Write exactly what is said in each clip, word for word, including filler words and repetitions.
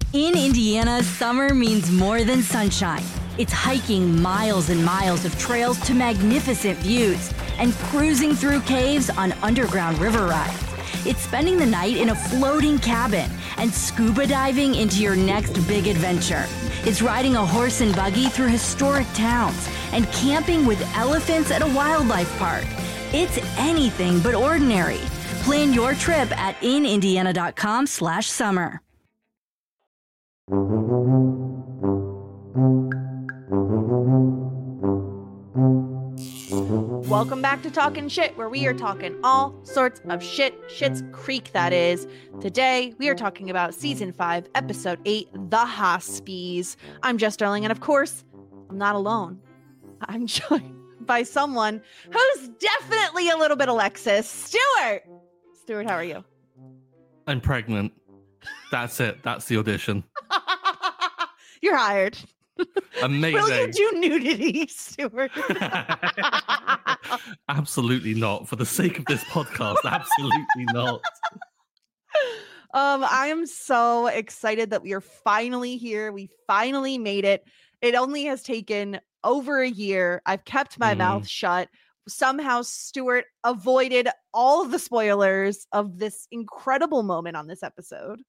In Indiana, summer means more than sunshine. It's hiking miles and miles of trails to magnificent views and cruising through caves on underground river rides. It's spending the night in a floating cabin and scuba diving into your next big adventure. It's riding a horse and buggy through historic towns and camping with elephants at a wildlife park. It's anything but ordinary. Plan your trip at inindiana.com slash summer. Welcome back to Talkin' Shit, where we are talking all sorts of shit. Shit's Creek, that is. Today, we are talking about Season five, Episode eight, The Hospies. I'm Jess Sterling, and of course, I'm not alone. I'm joined by someone who's definitely a little bit Alexis. Stuart! Stuart, how are you? I'm pregnant. That's it. That's the audition. You're hired. Amazing. Will you do nudity, Stuart? Absolutely not. For the sake of this podcast, absolutely not. Um, I am so excited that we are finally here. We finally made it. It only has taken over a year. I've kept my mm. mouth shut. Somehow Stuart avoided all of the spoilers of this incredible moment on this episode.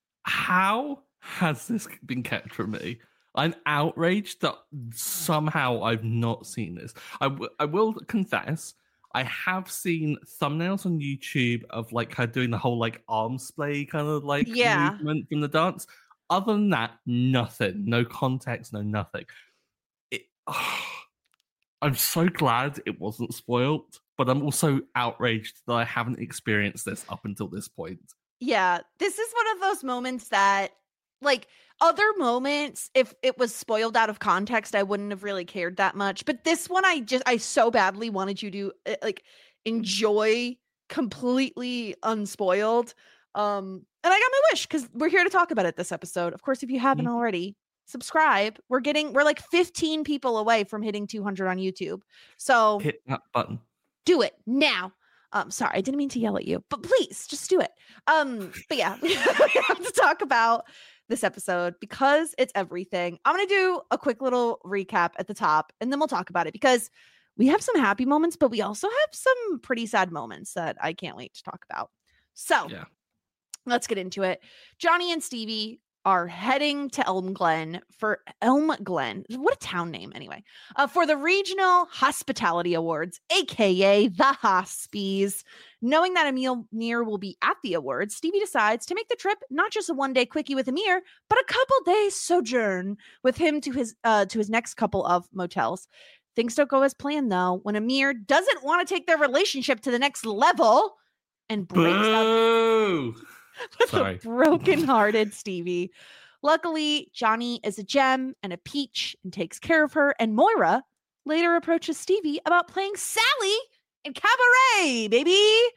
How has this been kept from me? I'm outraged that somehow I've not seen this. I, w- I will confess, I have seen thumbnails on YouTube of like her doing the whole like arm splay kind of like yeah. movement from the dance. Other than that, nothing. No context, no nothing. It, oh, I'm so glad it wasn't spoiled, but I'm also outraged that I haven't experienced this up until this point. Yeah, this is one of those moments that, like, other moments, if it was spoiled out of context, I wouldn't have really cared that much. But this one, I just, I so badly wanted you to, like, enjoy completely unspoiled. Um, and I got my wish, because we're here to talk about it this episode. Of course, if you haven't mm-hmm. already, subscribe. We're getting, we're like fifteen people away from hitting two hundred on YouTube. So hit that button. Do it now. Um, sorry, I didn't mean to yell at you, but please just do it. Um, but yeah, we have to talk about this episode because it's everything. I'm going to do a quick little recap at the top and then we'll talk about it because we have some happy moments, but we also have some pretty sad moments that I can't wait to talk about. So yeah. Let's get into it. Johnny and Stevie are heading to Elm Glen for Elm Glen. What a town name anyway. Uh, for the Regional Hospitality Awards, aka the Hospies. Knowing that Amir will be at the awards, Stevie decides to make the trip not just a one-day quickie with Amir, but a couple days sojourn with him to his uh, to his next couple of motels. Things don't go as planned though, when Amir doesn't want to take their relationship to the next level and breaks Boo! up with Sorry. a broken-hearted Stevie. Luckily, Johnny is a gem and a peach and takes care of her, and Moira later approaches Stevie about playing Sally in Cabaret, baby.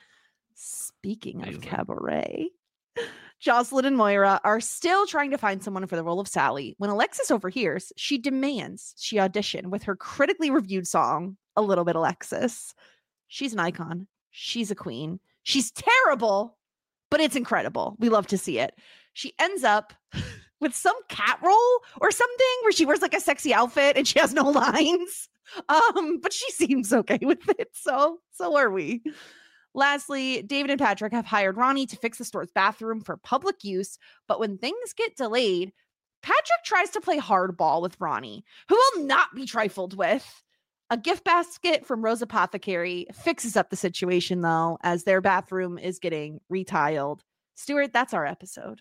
Speaking of Amazing. Cabaret, Jocelyn and Moira are still trying to find someone for the role of Sally. When Alexis overhears, she demands she audition with her critically reviewed song, A Little Bit Alexis. She's an icon. She's a queen. She's terrible, but it's incredible. We love to see it. She ends up with some cat role or something where she wears like a sexy outfit and she has no lines. Um, but she seems okay with it. So, so are we. Lastly, David and Patrick have hired Ronnie to fix the store's bathroom for public use. But when things get delayed, Patrick tries to play hardball with Ronnie, who will not be trifled with. A gift basket from Rose Apothecary fixes up the situation, though, as their bathroom is getting retiled. Stuart, that's our episode.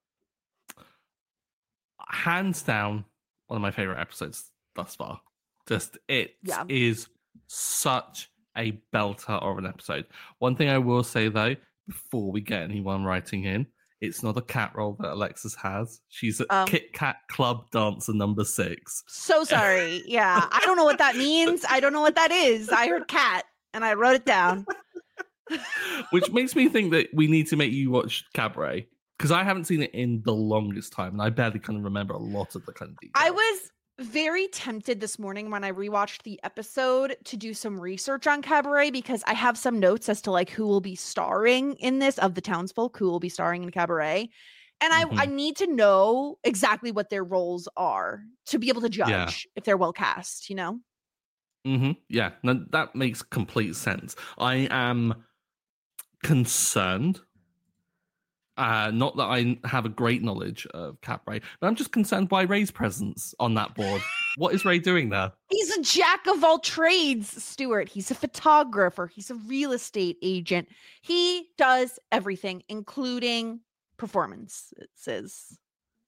Hands down, one of my favorite episodes thus far. Just, it yeah. is such a belter of an episode. One thing I will say, though, before we get anyone writing in, it's not a cat role that Alexis has. She's a um, Kit Kat Club dancer number six. So sorry. Yeah. I don't know what that means. I don't know what that is. I heard cat and I wrote it down. Which makes me think that we need to make you watch Cabaret. Because I haven't seen it in the longest time. And I barely kind of remember a lot of the kind of details. I was very tempted this morning when I rewatched the episode to do some research on Cabaret because I have some notes as to like who will be starring in this of the townsfolk who will be starring in Cabaret. And I, Mm-hmm. I need to know exactly what their roles are to be able to judge Yeah. if they're well cast, you know? Mm-hmm. Yeah, no, that makes complete sense. I am concerned. Uh, not that I have a great knowledge of Cap Ray, but I'm just concerned by Ray's presence on that board. What is Ray doing there? He's a jack of all trades, Stuart. He's a photographer. He's a real estate agent. He does everything, including performances.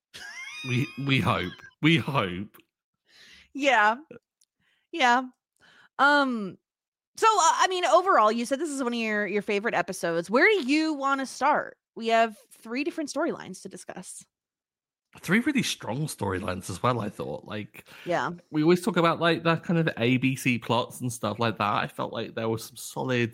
We we hope. We hope. Yeah. Yeah. Um, so uh, I mean, overall, you said this is one of your, your favorite episodes. Where do you want to start? We have three different storylines to discuss. Three really strong storylines as well, I thought. Like, yeah, we always talk about like that kind of A B C plots and stuff like that. I felt like there was some solid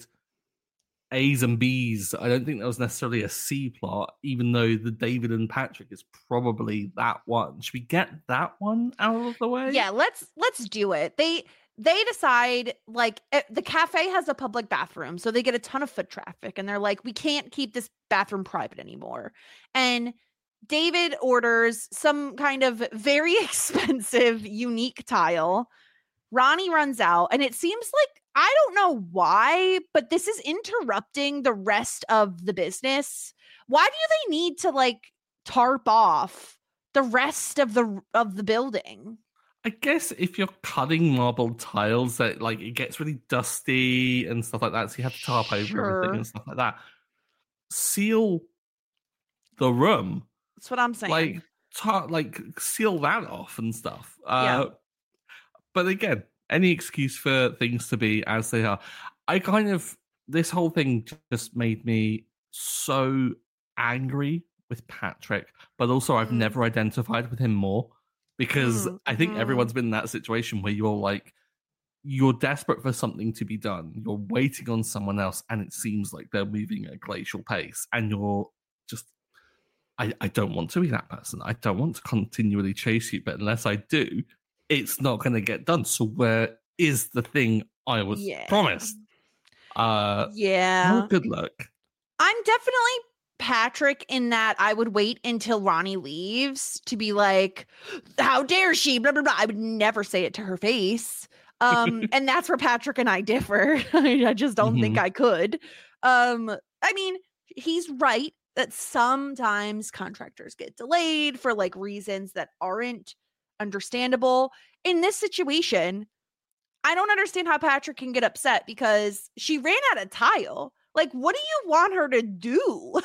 A's and B's. I don't think there was necessarily a C plot, even though the David and Patrick is probably that one. Should we get that one out of the way? Yeah, let's let's do it. They they decide, like, the cafe has a public bathroom, so they get a ton of foot traffic, and they're like, we can't keep this bathroom private anymore. And David orders some kind of very expensive, unique tile. Ronnie runs out, and it seems like, I don't know why, but this is interrupting the rest of the business. Why do they need to, like, tarp off the rest of the of the building? I guess if you're cutting marble tiles, that like it gets really dusty and stuff like that, so you have to tarp over Sure. everything and stuff like that. Seal the room. That's what I'm saying. Like, tar- like seal that off and stuff. Uh, Yeah. But again, any excuse for things to be as they are. I kind of, this whole thing just made me so angry with Patrick, but also I've Mm. never identified with him more, because Mm, I think mhm. everyone's been in that situation where you're like, you're desperate for something to be done. You're waiting on someone else, and it seems like they're moving at a glacial pace, and you're just, I, I don't want to be that person. I don't want to continually chase you, but unless I do, it's not going to get done. So where is the thing I was Yeah. promised? Uh, Yeah. oh, good luck. I'm definitely Patrick in that I would wait until Ronnie leaves to be like, how dare she? Blah, blah, blah. I would never say it to her face. Um, and that's where Patrick and I differ. I just don't think I could. Um, I mean, he's right that sometimes contractors get delayed for like reasons that aren't understandable. In this situation, I don't understand how Patrick can get upset because she ran out of tile. Like, what do you want her to do?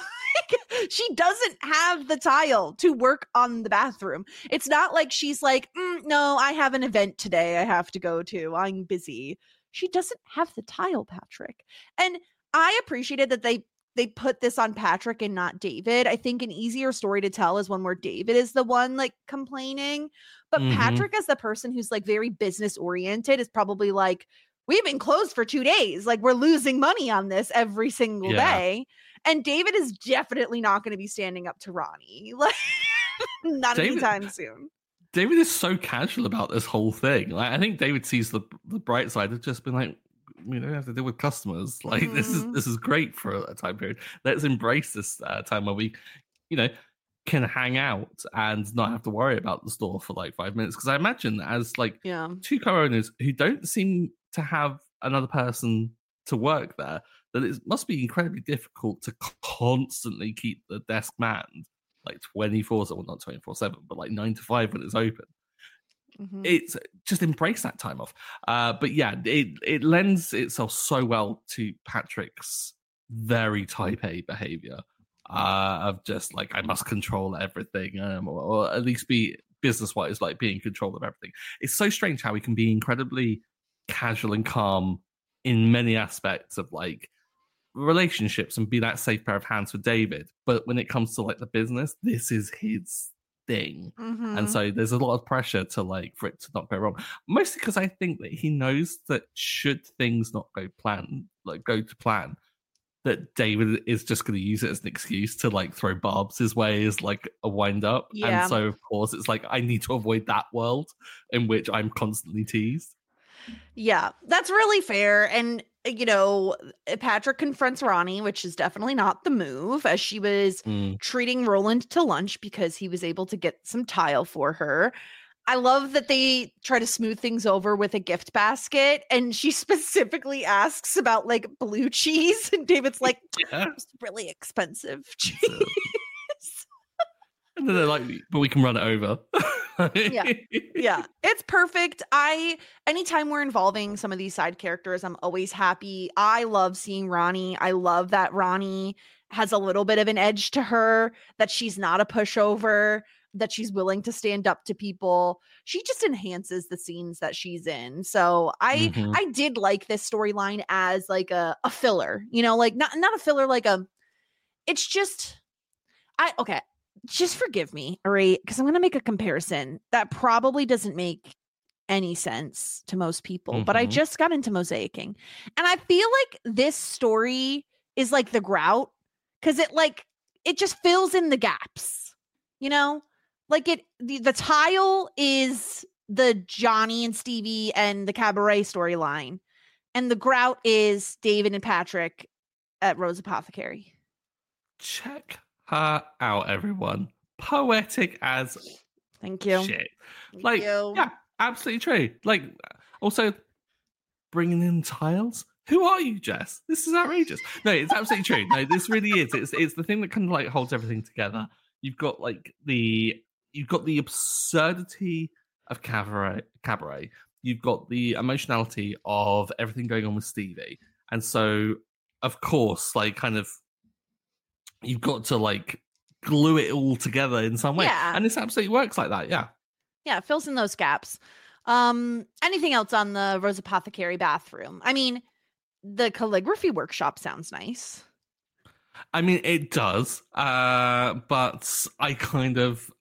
She doesn't have the tile to work on the bathroom. It's not like she's like, mm, no, I have an event today I have to go to. I'm busy. She doesn't have the tile, Patrick. And I appreciated that they they put this on Patrick and not David. I think an easier story to tell is one where David is the one like complaining. But Mhm. Patrick, as the person who's like very business oriented, is probably like, we've been closed for two days. Like, we're losing money on this every single Yeah. day. And David is definitely not going to be standing up to Ronnie. Like, not David- anytime soon. David is so casual about this whole thing. Like, I think David sees the the bright side of just being like, we don't have to deal with customers. Like, this is Mhm. this is great for a time period. Let's embrace this uh, time where we, you know, can hang out and not have to worry about the store for like five minutes. Because I imagine as like Yeah. two co-owners who don't seem to have another person to work there, that it must be incredibly difficult to constantly keep the desk manned like twenty-four, well, not twenty-four seven, but like nine to five when it's open. Mhm. It's just embrace that time off. Uh, but yeah, it, it lends itself so well to Patrick's very type A behavior uh, of just like, I must control everything, um, or, or at least be business wise, like be in control of everything. It's so strange how he can be incredibly casual and calm in many aspects of like relationships and be that safe pair of hands for David. But when it comes to like the business, this is his thing. Mhm. And so there's a lot of pressure to like for it to not go wrong. Mostly because I think that he knows that should things not go plan, like go to plan, that David is just going to use it as an excuse to like throw Barb's his way as like a wind up. Yeah. And so of course it's like, I need to avoid that world in which I'm constantly teased. Yeah, that's really fair. And you know, Patrick confronts Ronnie, which is definitely not the move, as she was mm. treating Roland to lunch because he was able to get some tile for her. I love that they try to smooth things over with a gift basket, and she specifically asks about like blue cheese, and David's like, yeah. It's really expensive cheese. And then they're like, but we can run it over. yeah. Yeah. It's perfect. I, anytime we're involving some of these side characters, I'm always happy. I love seeing Ronnie. I love that Ronnie has a little bit of an edge to her, that she's not a pushover, that she's willing to stand up to people. She just enhances the scenes that she's in. So I, mm-hmm. I did like this storyline as like a, a filler, you know, like not, not a filler, like a, it's just, I, okay. Just forgive me, all right? Because I'm going to make a comparison that probably doesn't make any sense to most people, mm-hmm. but I just got into mosaicing. And I feel like this story is like the grout, because it like, it just fills in the gaps, you know? Like it, the, the tile is the Johnny and Stevie and the cabaret storyline. And the grout is David and Patrick at Rose Apothecary. Check her out, everyone. Poetic as thank you shit. Thank like you. Yeah, absolutely true. Like also bringing in tiles. Who are you, Jess? This is outrageous. No, it's absolutely true. No, this really is. It's it's the thing that kind of like holds everything together. You've got like the you've got the absurdity of cabaret cabaret. You've got the emotionality of everything going on with Stevie. And so of course, like kind of you've got to like glue it all together in some way. Yeah. And this absolutely works like that. Yeah. Yeah. It fills in those gaps. Um, anything else on the Rose Apothecary bathroom? I mean, the calligraphy workshop sounds nice. I mean, it does. Uh, but I kind of,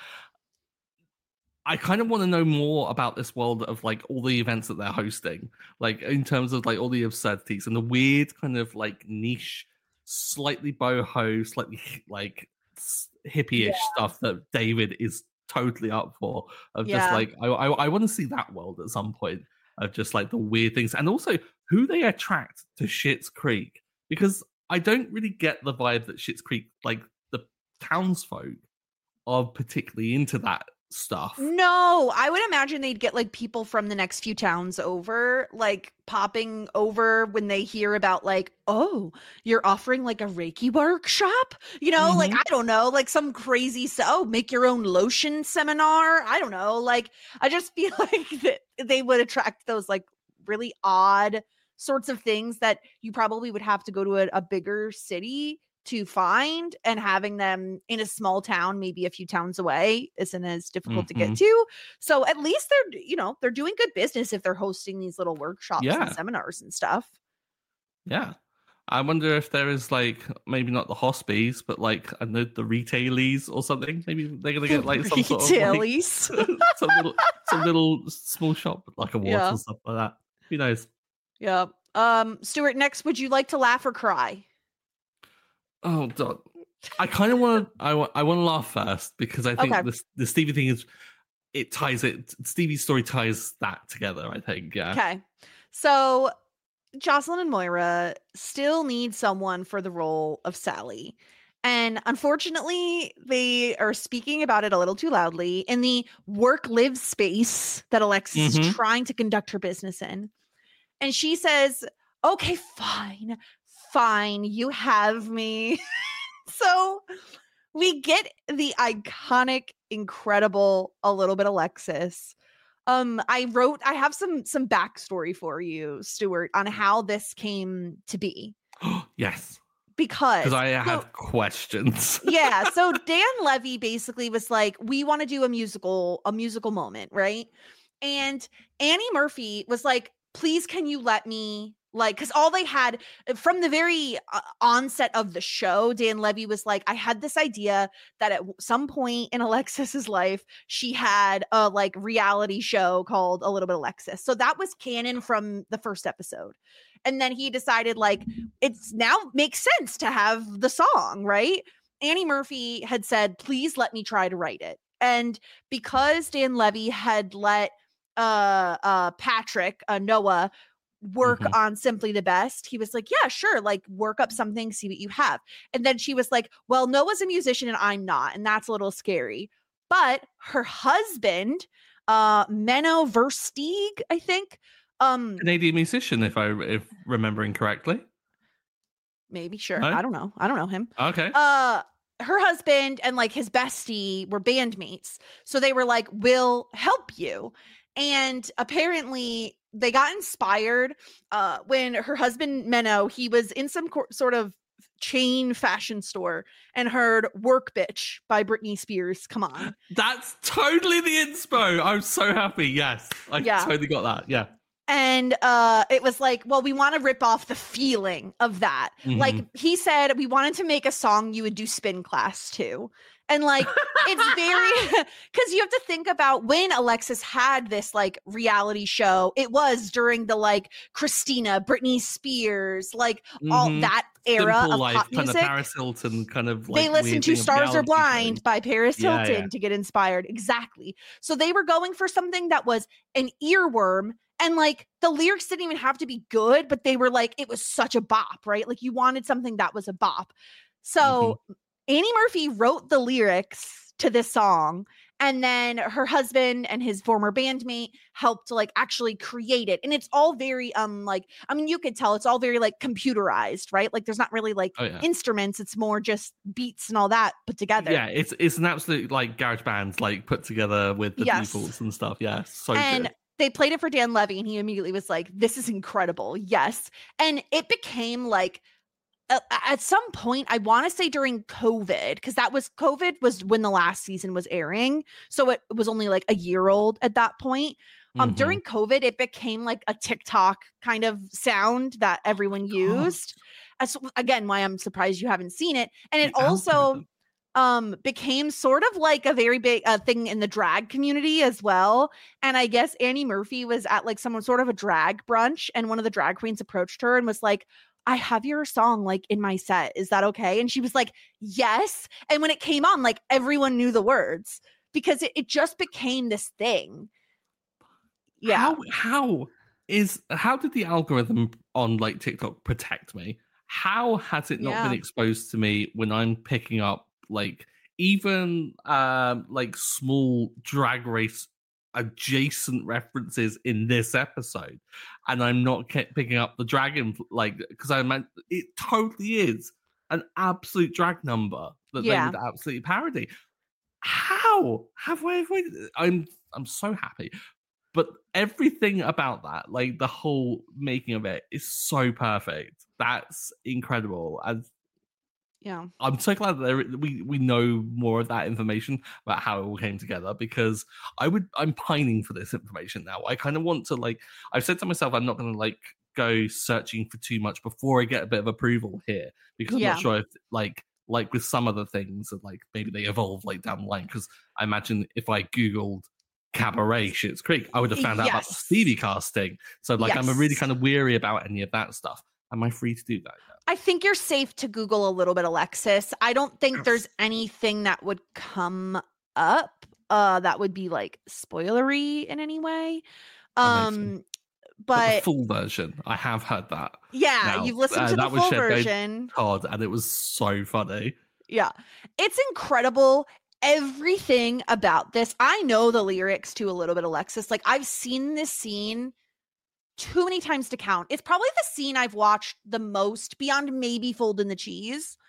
I kind of want to know more about this world of like all the events that they're hosting, like in terms of like all the absurdities and the weird kind of like niche, slightly boho, slightly like hippie-ish yeah. stuff that David is totally up for. Of yeah. just like, I, I, I want to see that world at some point of just like the weird things, and also who they attract to Schitt's Creek, because I don't really get the vibe that Schitt's Creek, like the townsfolk, are particularly into that stuff. No, I would imagine they'd get like people from the next few towns over, like popping over when they hear about like, oh, you're offering like a Reiki workshop, you know, mm-hmm. like I don't know, like some crazy so oh, make your own lotion seminar. I don't know, like I just feel like that they would attract those like really odd sorts of things that you probably would have to go to a, a bigger city to find, and having them in a small town, maybe a few towns away, isn't as difficult mm-hmm. to get to. So at least they're, you know, they're doing good business if they're hosting these little workshops yeah. and seminars and stuff. Yeah. I wonder if there is like, maybe not the hospies, but like, I know the retailies or something. Maybe they're going to get like some sort of like, some little, some little small shop, like a Warts yeah. and stuff like that. Who knows? Yeah. Um, Stuart, next, would you like to laugh or cry? Oh, God. I kind of want to. I want. I want to laugh first because I think okay. the the Stevie thing is. It ties it. Stevie's story ties that together. I think. Yeah. Okay. So, Jocelyn and Moira still need someone for the role of Sally, and unfortunately, they are speaking about it a little too loudly in the work-live space that Alexis mm-hmm. is trying to conduct her business in, and she says, "Okay, fine." Fine, you have me. So we get the iconic, incredible, a little bit Alexis. Um, I wrote, I have some some backstory for you, Stuart, on how this came to be. Yes. Because because I have so, questions. Yeah. So Dan Levy basically was like, we want to do a musical, a musical moment, right? And Annie Murphy was like, please, can you let me like, because all they had from the very uh, onset of the show, Dan Levy was like, I had this idea that at some point in Alexis's life, she had a like reality show called A Little Bit Alexis. So that was canon from the first episode. And then he decided like, it's now makes sense to have the song, right? Annie Murphy had said, please let me try to write it. And because Dan Levy had let uh, uh, Patrick, uh, Noah, work Mhm. on Simply the Best? He was like, yeah, sure. Like work up something, see what you have. And then she was like, well, Noah's a musician and I'm not. And that's a little scary. But her husband, uh, Menno Versteeg, I think. Um, Canadian musician, if I if remembering correctly. Maybe, sure. No? I don't know. I don't know him. Okay. Uh, her husband and like his bestie were bandmates. So they were like, we'll help you. And apparently they got inspired uh, when her husband, Menno, he was in some co- sort of chain fashion store and heard Work Bitch by Britney Spears. Come on. That's totally the inspo. I'm so happy. Yes. I Yeah. totally got that. Yeah. And uh, it was like, well, we want to rip off the feeling of that. Mhm. Like he said, we wanted to make a song you would do spin class to. And like, it's very, because you have to think about when Alexis had this like reality show, it was during the like Christina, Britney Spears, like all Mhm. that era Simple of life, pop kind music. of Paris Hilton kind of like They listened weird to thing of Stars Are reality Blind shows. by Paris Yeah, Hilton yeah. to get inspired. Exactly. So they were going for something that was an earworm. And like the lyrics didn't even have to be good, but they were like, it was such a bop, right? Like you wanted something that was a bop. So Mm-hmm. Annie Murphy wrote the lyrics to this song. And then her husband and his former bandmate helped like actually create it. And it's all very, um, like, I mean, you could tell it's all very like computerized, right? Like there's not really like Oh, yeah. instruments. It's more just beats and all that put together. Yeah, it's it's an absolute like garage band like put together with the Yes. defaults and stuff. Yeah, so And good. they played it for Dan Levy and he immediately was like, this is incredible. Yes. And it became like, uh, at some point, I want to say during COVID, because that was COVID was when the last season was airing. So it was only like a year old at that point. Um, Mhm. During COVID, it became like a TikTok kind of sound that everyone used. As, again, why I'm surprised you haven't seen it. And it The also algorithm. um became sort of like a very big uh, thing in the drag community as well. And I guess Annie Murphy was at like some sort of a drag brunch and one of the drag queens approached her and was like, I have your song like in my set. Is that okay? And she was like, yes. And when it came on, like everyone knew the words because it, it just became this thing. Yeah. How how is how did the algorithm on like TikTok protect me? How has it not Yeah. been exposed to me when I'm picking up like even um like small Drag Race adjacent references in this episode, and I'm not kept picking up the dragon like because I meant it totally is an absolute drag number that Yeah. they would absolutely parody. How have we? Have we I'm I'm so happy. But everything about that, like the whole making of it, is so perfect. That's incredible, and Yeah. I'm so glad that there, we we know more of that information about how it all came together. Because I would, I'm pining for this information now. I kind of want to like. I've said to myself, I'm not going to like go searching for too much before I get a bit of approval here, because I'm Yeah. not sure if like like with some other things that like maybe they evolve like down the line. Because I imagine if I googled Cabaret Schitt's Creek, I would have found out about the Yes. Stevie casting. So like I'm really Yes. kind of weary about any of that stuff. Am I free to do that? I think you're safe to Google a little bit, Alexis. I don't think there's anything that would come up uh that would be like spoilery in any way. Amazing. Um But the but full version, I have heard that. yeah, now, you've listened uh, to the that was full shared by version. Todd, and it was so funny. Yeah. It's incredible. Everything about this. I know the lyrics to a little bit, Alexis. Like I've seen this scene too many times to count. It's probably the scene I've watched the most beyond maybe Fold in the Cheese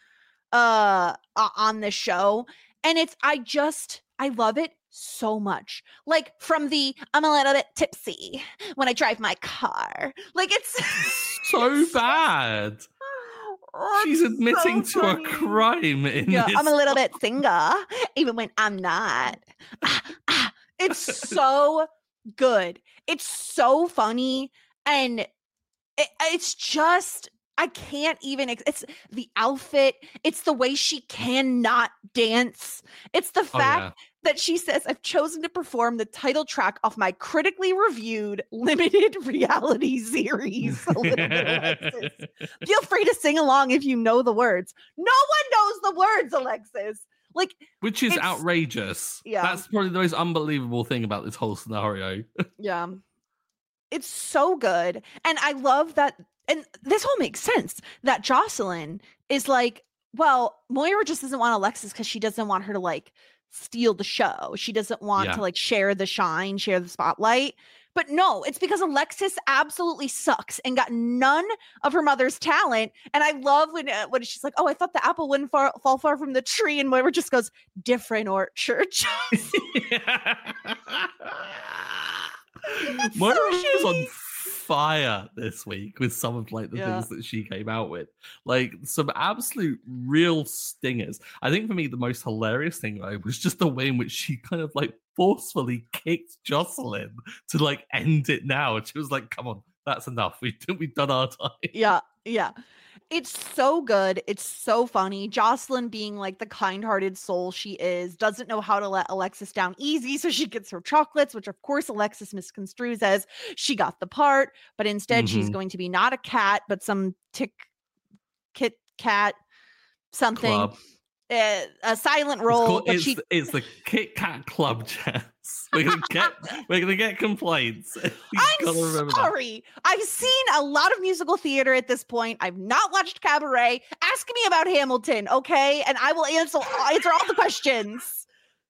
uh o- on this show. And it's I just I love it so much. Like from the I'm a little bit tipsy when I drive my car. Like it's So it's bad. Oh, She's it's admitting so to funny. a crime in Yeah, this. I'm a little bit singer, even when I'm not. Ah, ah. It's so good. It's so funny. And it, it's just, I can't even, ex- it's the outfit. It's the way she cannot dance. It's the Oh, fact yeah. that she says, I've chosen to perform the title track off my critically reviewed limited reality series. A little bit, Alexis. Feel free to sing along if you know the words. No one knows the words, Alexis. Like, Which is It's- outrageous. Yeah. That's probably the most unbelievable thing about this whole scenario. yeah. It's so good. And I love that. And this all makes sense that Jocelyn is like, well, Moira just doesn't want Alexis because she doesn't want her to like steal the show. She doesn't want yeah. to like share the shine, share the spotlight. But no, it's because Alexis absolutely sucks and got none of her mother's talent. And I love when uh, when she's like, oh, I thought the apple wouldn't far, fall far from the tree. And Moira just goes, different orchard. Moira so was on fire this week with some of like the yeah. things that she came out with, like some absolute real stingers. I think for me the most hilarious thing though was just the way in which she kind of like forcefully kicked Jocelyn to like end it now, and she was like, come on, that's enough, we, we've done our time. Yeah yeah It's so good. It's so funny. Jocelyn, being like the kind-hearted soul she is, doesn't know how to let Alexis down easy, so she gets her chocolates, which of course Alexis misconstrues as she got the part, but instead mm-hmm. she's going to be not a cat, but some tick, kit cat, something. Club. Uh, a silent role. It's, called, but it's, she... it's the Kit Kat Club, Jess. We're gonna get we're gonna get complaints. I'm sorry. That. I've seen a lot of musical theater at this point. I've not watched Cabaret. Ask me about Hamilton, okay? And I will answer answer all the questions.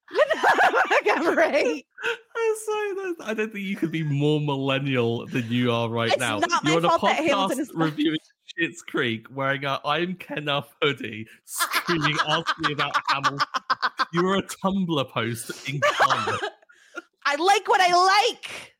Cabaret. I'm sorry. I don't think you could be more millennial than you are right it's now. Not You're my on a fault that Hamilton podcast is reviewing Schitt's Creek wearing a I'm Kenough hoodie, screaming, asking me about Hamilton. You were a Tumblr post incarnate. I like what I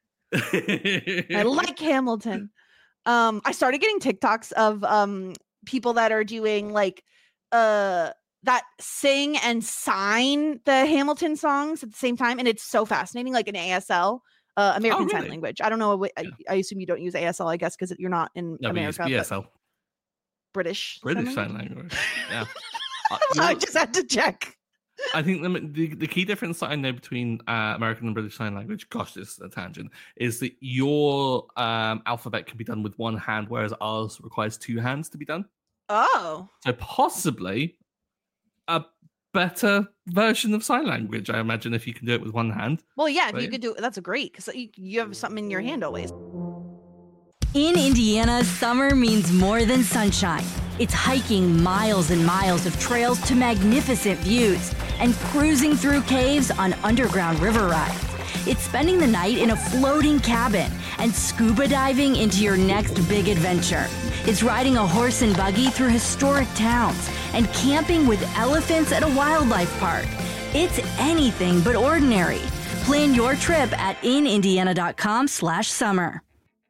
like. I like Hamilton. Um, I started getting TikToks of um people that are doing like uh that sing and sign the Hamilton songs at the same time, and it's so fascinating, like an A S L, uh, American oh, really? Sign Language. I don't know. I, yeah. I assume you don't use A S L, I guess, because you're not in no, America. B S L. British. British Sign Language. Yeah. uh, I just had to check. I think the, the the key difference that I know between uh, American and British Sign Language, gosh, this is a tangent, is that your um, alphabet can be done with one hand, whereas ours requires two hands to be done. Oh. So possibly a better version of sign language, I imagine, if you can do it with one hand. Well, yeah, if but, you could do it, that's great, because you, you have something in your hand always. In Indiana, summer means more than sunshine. It's hiking miles and miles of trails to magnificent views and cruising through caves on underground river rides. It's spending the night in a floating cabin and scuba diving into your next big adventure. It's riding a horse and buggy through historic towns and camping with elephants at a wildlife park. It's anything but ordinary. Plan your trip at inindiana.com slash summer.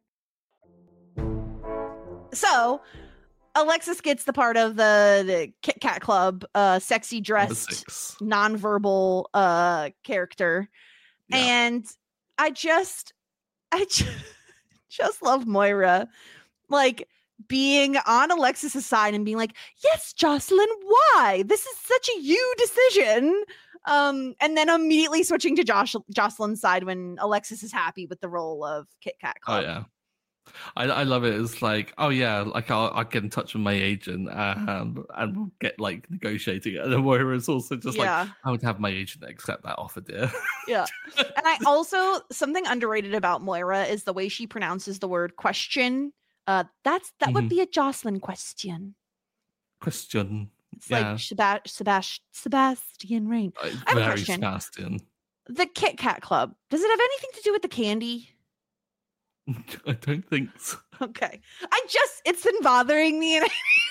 So, Alexis gets the part of the, the Kit Kat Club, uh, sexy dressed, nonverbal uh, character. Yeah. And I just, I just, just love Moira, like being on Alexis's side and being like, yes, Jocelyn, why? This is such a you decision. Um, and then immediately switching to Josh, Jocelyn's side when Alexis is happy with the role of Kit Kat Club. Oh, yeah. I, I love it. It's like, oh yeah, like I'll, I'll get in touch with my agent um, and we'll get like negotiating it. And then Moira's also just yeah. like, I would have my agent accept that offer, dear. Yeah. And I also, something underrated about Moira is the way she pronounces the word question. Uh, that's That mm-hmm. would be a Jocelyn question. Question. It's yeah. like Sebast- Sebast- Sebastian Rain. Uh, very Sebastian. The Kit Kat Club, does it have anything to do with the candy? I don't think so. Okay. I just, it's been bothering me. And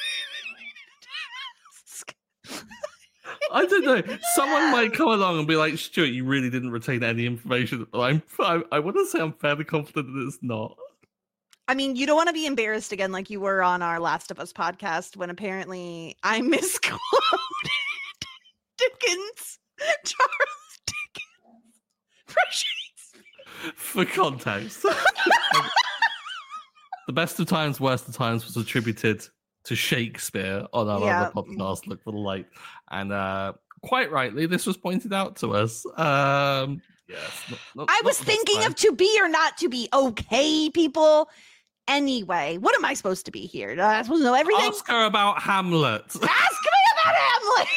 I don't know. Someone might come along and be like, Stuart, you really didn't retain any information. I'm, I, I want to say I'm fairly confident that it's not. I mean, you don't want to be embarrassed again like you were on our Last of Us podcast when apparently I misquoted Dickens, Charles Dickens, for Shakespeare. For context. The Best of Times, Worst of Times was attributed to Shakespeare on our yeah. other podcast, Look for the Light. And uh, quite rightly, this was pointed out to us. Um, yes, not, not, I was thinking of to be or not to be. Okay, people. Anyway, what am I supposed to be here? Am I supposed to know everything? Ask her about Hamlet. Ask me about Hamlet.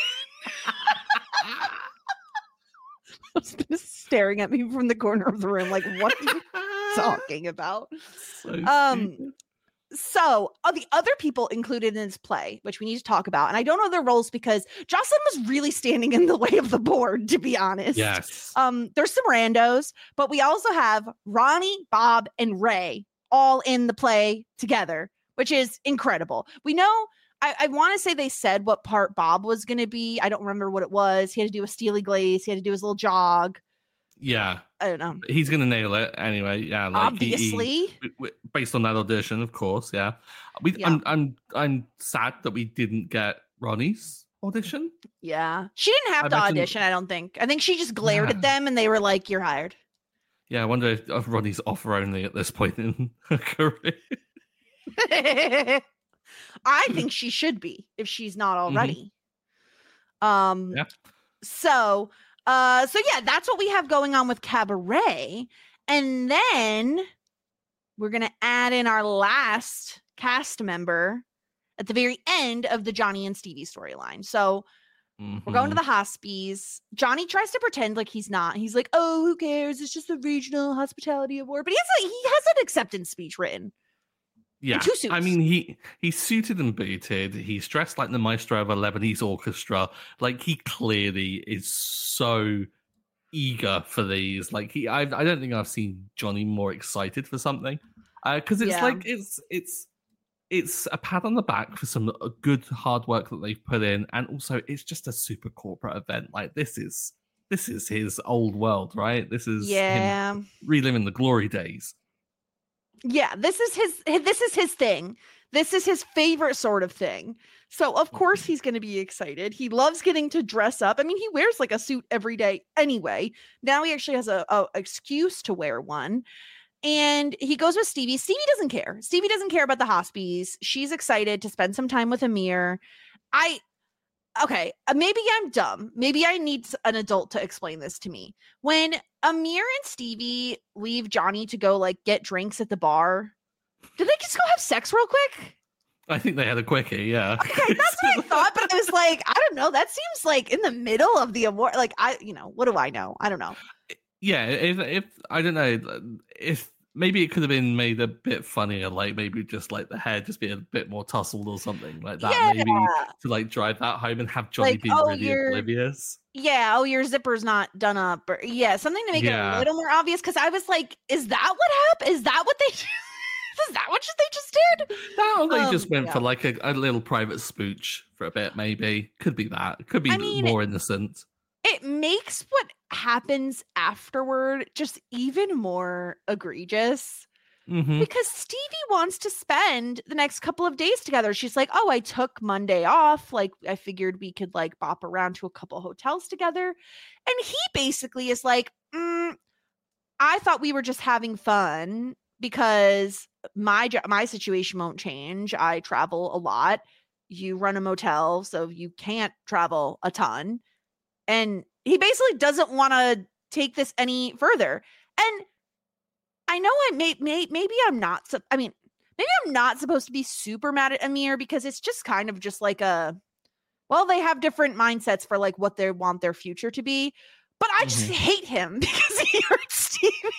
Husband is staring at me from the corner of the room like, what? talking about? So um, stupid. So, uh, the other people included in this play, which we need to talk about, and I don't know their roles because Jocelyn was really standing in the way of the board, to be honest. Yes. Um, there's some randos, but we also have Ronnie, Bob, and Ray all in the play together, which is incredible. We know, I, I want to say they said what part Bob was going to be. I don't remember what it was. He had to do a Steely Glaze. He had to do his little jog. Yeah. I don't know. He's going to nail it anyway. Yeah. Like Obviously. He, he, based on that audition, of course. Yeah. We, Yeah. I'm, I'm, I'm sad that we didn't get Ronnie's audition. Yeah. She didn't have I to imagine- audition, I don't think. I think she just glared Yeah. at them and they were like, you're hired. Yeah. I wonder if, if Ronnie's offer only at this point in her career. I think she should be if she's not already. Um Yeah. so uh so yeah, that's what we have going on with Cabaret. And then we're gonna add in our last cast member at the very end of the Johnny and Stevie storyline. So we're going to the hospice. Johnny tries to pretend like he's not. He's like, oh, who cares? It's just a regional hospitality award. But he has, a, he has an acceptance speech written. Yeah, two suits. I mean, he he's suited and booted. He's dressed like the maestro of a Lebanese orchestra. Like, he clearly is so eager for these. Like, he, I, I don't think I've seen Johnny more excited for something. Because uh, it's Yeah. like it's it's it's a pat on the back for some good hard work that they've put in, and also it's just a super corporate event. Like, this is this is his old world, right? This is Yeah. him reliving the glory days. Yeah, this is his this is his thing. This is his favorite sort of thing. So of course he's going to be excited. He loves getting to dress up. I mean, he wears like a suit every day anyway. Now he actually has a, a excuse to wear one. And he goes with Stevie. Stevie doesn't care. Stevie doesn't care about the hospice. She's excited to spend some time with Amir. I Okay, uh, maybe I'm dumb. Maybe I need an adult to explain this to me. When Amir and Stevie leave Johnny to go like get drinks at the bar, did they just go have sex real quick? I think they had a quickie, yeah. Okay, that's what I thought, but I was like, I don't know. That seems like in the middle of the award. Like, I, you know, what do I know? I don't know. Yeah, if if I don't know, if maybe it could have been made a bit funnier, like maybe just like the hair just be a bit more tousled or something like that. Yeah. Maybe to like drive that home and have Johnny Like, be oh, really you're- oblivious. Yeah. Oh, your zipper's not done up. Or, yeah, something to make it Yeah. a little more obvious. Because I was like, is that what happened? Is that what they? Is that what they just did? No, they Um, just went yeah. for like a, a little private spooch for a bit, maybe. Could be that. Could be I mean, more innocent. It makes what happens afterward just even more egregious. Hmm. Because Stevie wants to spend the next couple of days together. She's like, oh, I took Monday off. Like, I figured we could like bop around to a couple hotels together. And he basically is like, mm, I thought we were just having fun because my jo- my situation won't change. I travel a lot. You run a motel, so you can't travel a ton. And he basically doesn't want to take this any further. And I know I may, may maybe I'm not. So, I mean, maybe I'm not supposed to be super mad at Amir because it's just kind of just like a. Well, they have different mindsets for like what they want their future to be, but I just Mhm. hate him because he hurts Stevie.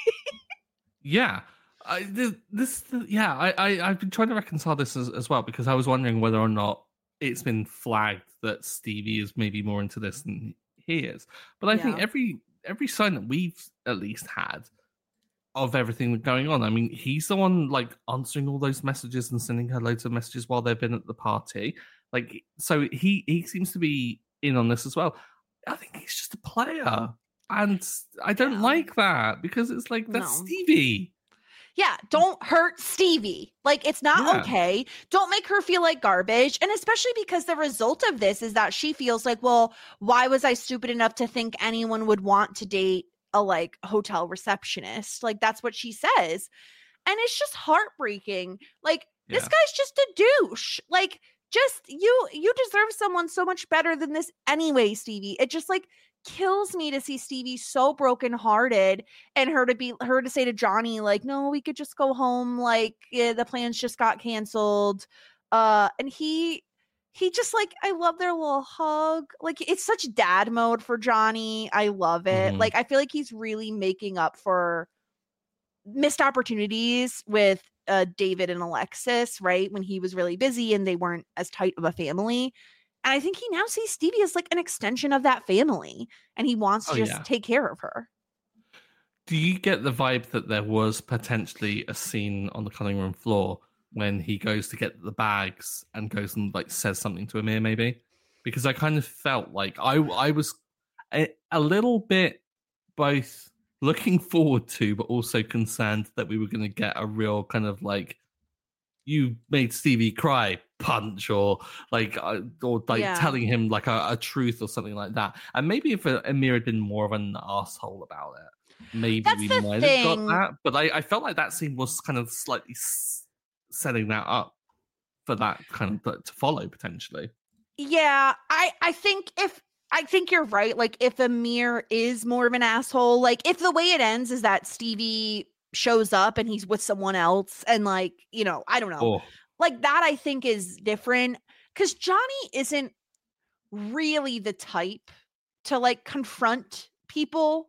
Yeah. I, this, this, yeah, I, I, I've been trying to reconcile this as, as well because I was wondering whether or not it's been flagged that Stevie is maybe more into this than he is. But I think Yeah. every every sign that we've at least had of everything going on. I mean, he's the one like answering all those messages and sending her loads of messages while they've been at the party. Like, so he he seems to be in on this as well. I think he's just a player, and I don't Yeah. like that because it's like that's No. Stevie. Yeah, don't hurt Stevie. Like, it's not Yeah. okay. Don't make her feel like garbage. And especially because the result of this is that she feels like, well, why was I stupid enough to think anyone would want to date a like hotel receptionist? Like, that's what she says. And it's just heartbreaking. Like, this Yeah. guy's just a douche. Like, just you you deserve someone so much better than this anyway, Stevie. It just like kills me to see Stevie so brokenhearted and her to be her to say to Johnny like, no, we could just go home, like yeah, the plans just got canceled. Uh and he he just like, I love their little hug. Like, it's such dad mode for Johnny. I love it. Mhm. Like, I feel like he's really making up for missed opportunities with uh, David and Alexis, right? When he was really busy and they weren't as tight of a family. And I think he now sees Stevie as like an extension of that family and he wants to oh, just yeah. take care of her. Do you get the vibe that there was potentially a scene on the cutting room floor when he goes to get the bags and goes and like says something to Amir maybe? Because I kind of felt like I I was a, a little bit both looking forward to but also concerned that we were going to get a real kind of like you made Stevie cry punch or like uh, or like yeah. telling him like a, a truth or something like that. And maybe if Amir had been more of an asshole about it, maybe That's we the might thing. have got that. But I, I felt like that scene was kind of slightly s- setting that up for that kind of to follow potentially. Yeah, I I think if I think you're right. Like if Amir is more of an asshole, like if the way it ends is that Stevie shows up and he's with someone else and like, you know, I don't know. Oh. Like that I think is different because Johnny isn't really the type to like confront people.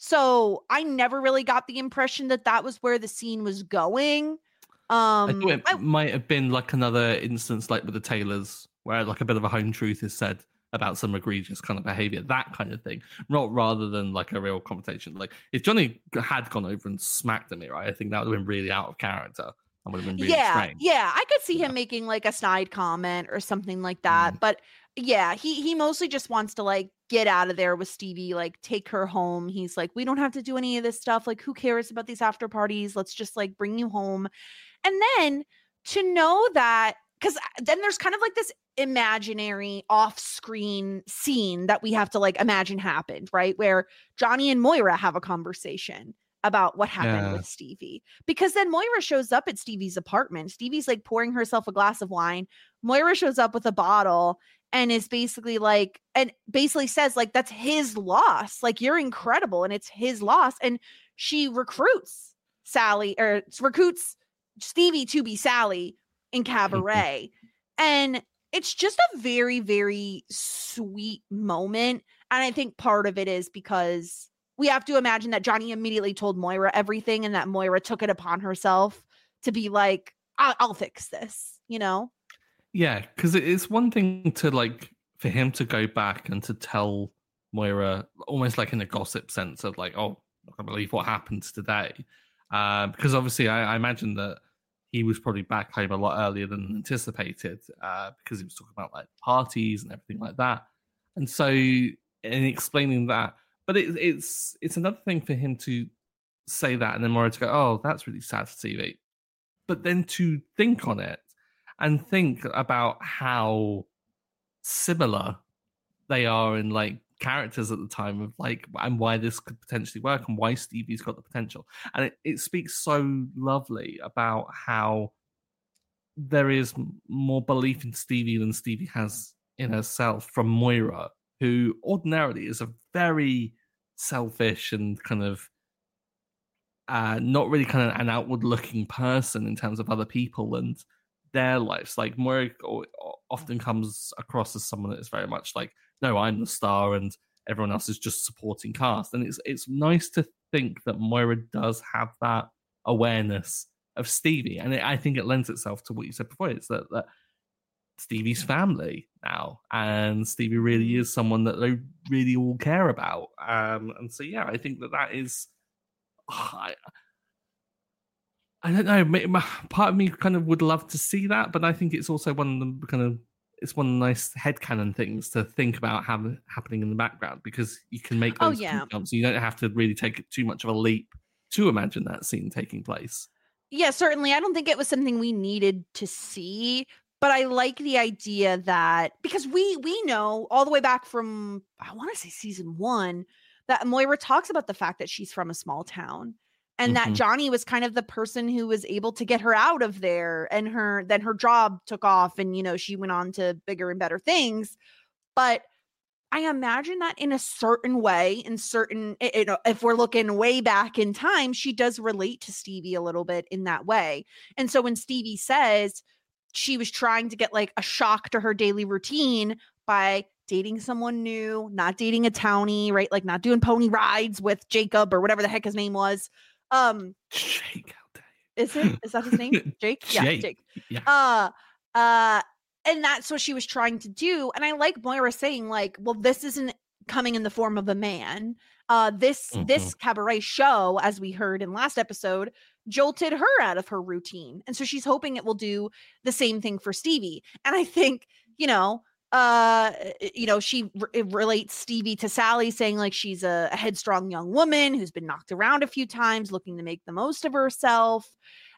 So I never really got the impression that that was where the scene was going. Um, I thought it I, might have been like another instance like with the Taylors where like a bit of a home truth is said about some egregious kind of behavior, that kind of thing, not rather than like a real confrontation. Like if Johnny had gone over and smacked Amir, right, I think that would have been really out of character. That would have been really yeah, strange. Yeah, I could see him yeah. making like a snide comment or something like that. Mm. But yeah, he he mostly just wants to like get out of there with Stevie, like take her home. He's like, we don't have to do any of this stuff. Like, who cares about these after parties? Let's just like bring you home. And then to know that, because then there's kind of like this imaginary off-screen scene that we have to like imagine happened, right? Where Johnny and Moira have a conversation about what happened yeah. with Stevie. Because then Moira shows up at Stevie's apartment. Stevie's like pouring herself a glass of wine. Moira shows up with a bottle and is basically like, and basically says like, that's his loss. Like, you're incredible and it's his loss. And she recruits Sally or recruits Stevie to be Sally in Cabaret. And it's just a very, very sweet moment. And I think part of it is because we have to imagine that Johnny immediately told Moira everything and that Moira took it upon herself to be like, I'll, I'll fix this, you know? Yeah, because it's one thing to like, for him to go back and to tell Moira almost like in a gossip sense of like, oh, I can't believe what happened today. Uh, because obviously I, I imagine that he was probably back home a lot earlier than anticipated uh, because he was talking about like parties and everything like that. And so in explaining that, but it, it's it's another thing for him to say that and then Moira to go, oh, that's really sad for T V. But then to think on it and think about how similar they are in like characters at the time of like, and why this could potentially work and why Stevie's got the potential. And it, it speaks so lovely about how there is more belief in Stevie than Stevie has in herself from Moira, who ordinarily is a very selfish and kind of uh, not really kind of an outward looking person in terms of other people and their lives. Like Moira often comes across as someone that is very much like, no, I'm the star and everyone else is just supporting cast. And it's it's nice to think that Moira does have that awareness of Stevie. And it, I think it lends itself to what you said before. It's that, that Stevie's family now. And Stevie really is someone that they really all care about. Um, and so, yeah, I think that that is... Oh, I, I don't know. Part of me kind of would love to see that, but I think it's also one of the kind of it's one of the nice headcanon things to think about have, happening in the background because you can make those oh, yeah. jumps. You don't have to really take too much of a leap to imagine that scene taking place. Yeah, certainly. I don't think it was something we needed to see, but I like the idea that because we we know all the way back from I want to say season one that Moira talks about the fact that she's from a small town. And mm-hmm. that Johnny was kind of the person who was able to get her out of there and her, then her job took off and, you know, she went on to bigger and better things. But I imagine that in a certain way, in certain, you know, if we're looking way back in time, she does relate to Stevie a little bit in that way. And so when Stevie says she was trying to get like a shock to her daily routine by dating someone new, not dating a townie, right? Like not doing pony rides with Jacob or whatever the heck his name was. Um, Jake, how dare you? Is it? Is that his name? Jake? Jake. Yeah, Jake. Yeah. Uh, uh, and that's what she was trying to do. And I like Moira saying, like, well, this isn't coming in the form of a man. Uh, this mm-hmm. this cabaret show, as we heard in last episode, jolted her out of her routine. And so she's hoping it will do the same thing for Stevie. And I think, you know, uh, you know, she re- relates Stevie to Sally, saying like she's a, a headstrong young woman who's been knocked around a few times, looking to make the most of herself.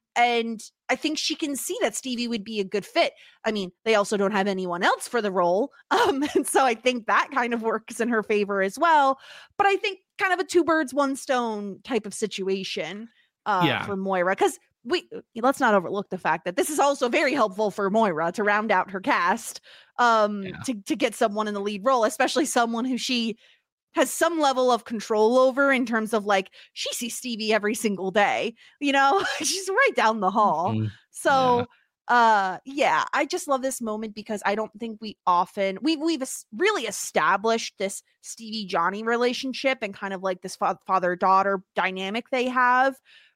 And I think she can see that Stevie would be a good fit. I mean, they also don't have anyone else for the role. Um, and so I think that kind of works in her favor as well. But I think kind of a two birds, one stone type of situation uh, yeah. for Moira. Because we let's not overlook the fact that this is also very helpful for Moira to round out her cast, um, yeah. to, to get someone in the lead role, especially someone who she has some level of control over in terms of like, she sees Stevie every single day, you know, she's right down the hall. Mm-hmm. So, yeah. uh, yeah, I just love this moment because I don't think we often, we, we've really established this Stevie Johnny relationship and kind of like this fa- father-daughter dynamic they have.